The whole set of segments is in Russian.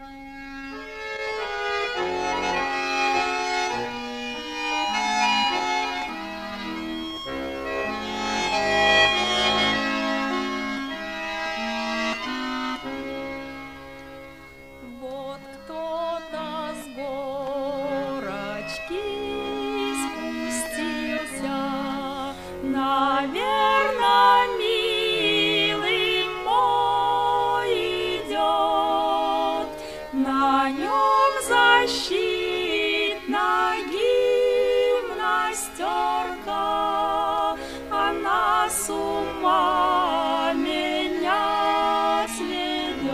Наверно, милый мой идет, на нем защитная гимнастерка, она с ума меня сведет.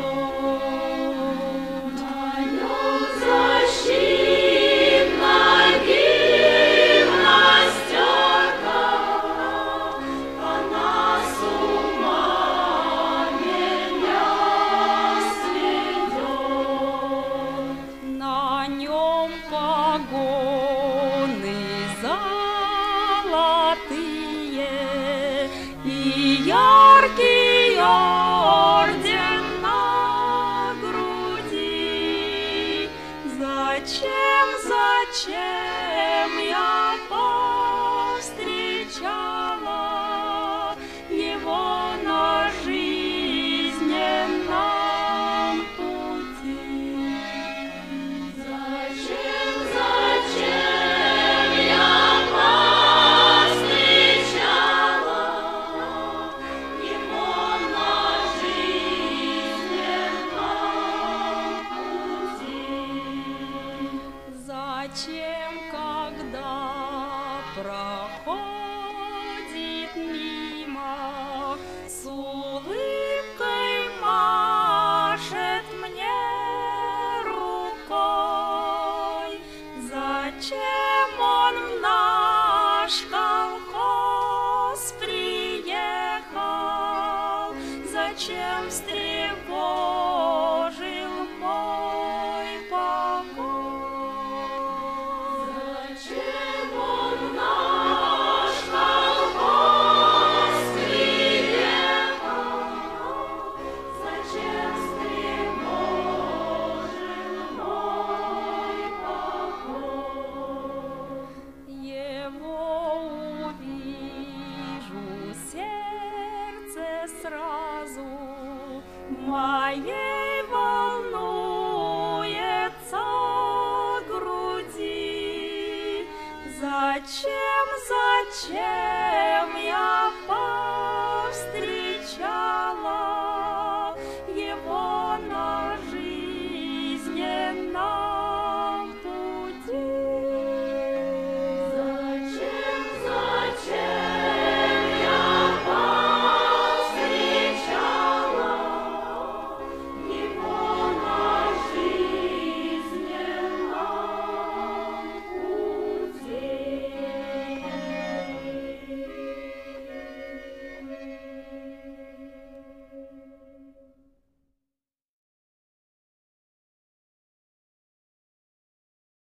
На нем защитная гимнастерка, она с ума меня сведет. На нем погоны золотые и яркий орден на груди. Зачем я повстречала его на жизненном пути? Зачем я повстречала его на жизненном пути? Зачем, когда проходит мимо, с улыбкой машет мне рукой? Зачем он в наш колхоз приехал? Зачем встревожил мой покой? Зачем он в наш колхоз приехал? Зачем встревожил мой покой? Его увижу, сердце сразу моей волнуется груди. Зачем